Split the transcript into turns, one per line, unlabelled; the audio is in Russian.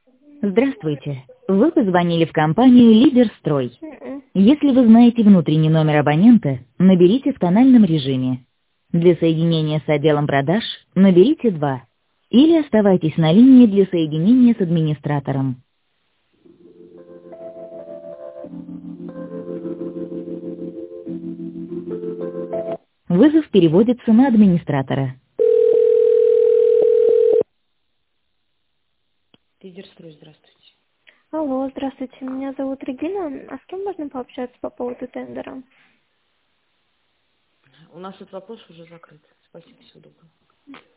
Здравствуйте. Вы позвонили в компанию «Лидерстрой».
Мгм.
Если вы знаете внутренний номер абонента, наберите в тональном режиме. Для соединения с отделом продаж наберите 2. Или оставайтесь на линии для соединения с администратором. Вызов переводится на администратора. Лидерстрой, здравствуйте.
Алло, здравствуйте, меня зовут Регина. А с кем можно пообщаться по поводу тендера?
У нас этот вопрос уже закрыт. Спасибо, всего доброго.